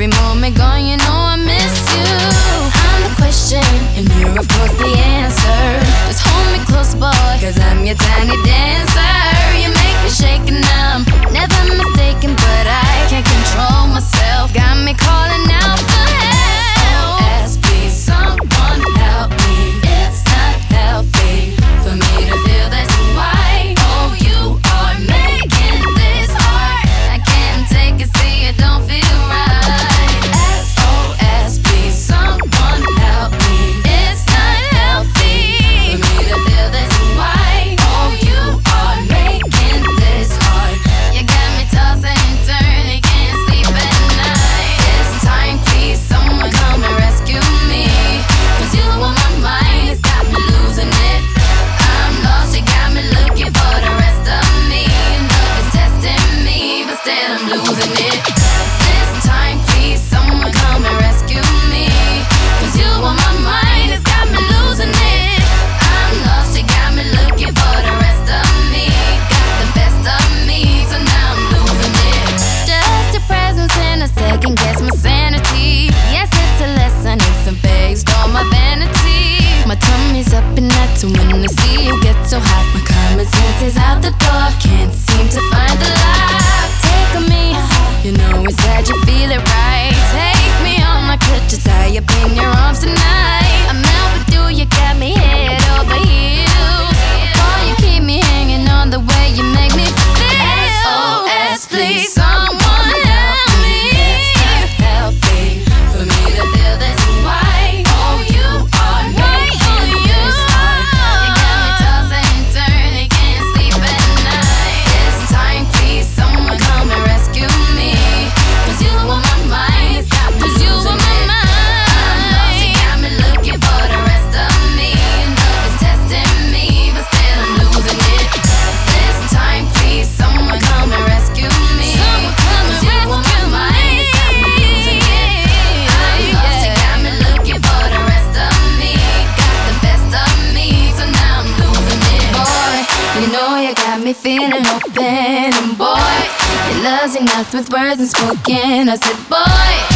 every moment gone, you know I miss you. I'm the question, and you're of course the answer. Just hold me close, boy, cause I'm your tiny dancer. You make me shake and I'm never mistaken, but I can't control myself. Got me calling out for help. SOS, please, someone help me. It's not healthy for me to feel this way. Oh, you are making this hard. I can't take it, see it don't feel right. SOS, please, someone help me. It's not healthy for me to feel this way. Oh, you are making this hard. You got me tossing and turning, can't sleep at night. This time, please, someone come and rescue me. Cause you on my mind, it's got me losing it. I'm lost, you got me looking for the rest of me. Love is testing me, but still I'm losing it. This time, please, someone come and rescue me. Cause you on my mind, it's got me losing it. I'm lost, you got me looking for the rest of me. Got the best of me, so now I'm losing it. Just your presence and a second guess my sanity. Yes, it's a lesson, it's a phase, all my vanity. My tummy's up and that's when I see you get so hot. My common sense is out the door, can't seem to find the lock. Take on me, you know inside you feel it right. Take me on, I could just tie up in your arms tonight. I'm out with you, you got me head over heels. Boy, you keep me hanging on the way you make me feel. SOS, please, someone help me. It's not healthy for me to feel this way. Oh, you are making this hard. You got me tossing and turning, can't sleep at night. This time, please, someone come and rescue me. Cause you on my mind, it's got me losing it. I'm lost, you got me looking for the rest of me. Love is testing me, but still I'm losing it. This time, please, someone come and rescue me. Cause you on my mind, it's got me losing it. I'm lost, you got me looking for the rest of me. Got the best of me, so now I'm losing it. Boy, you know you got me feeling open. And boy, your love's enough with words unspoken. I said, boy,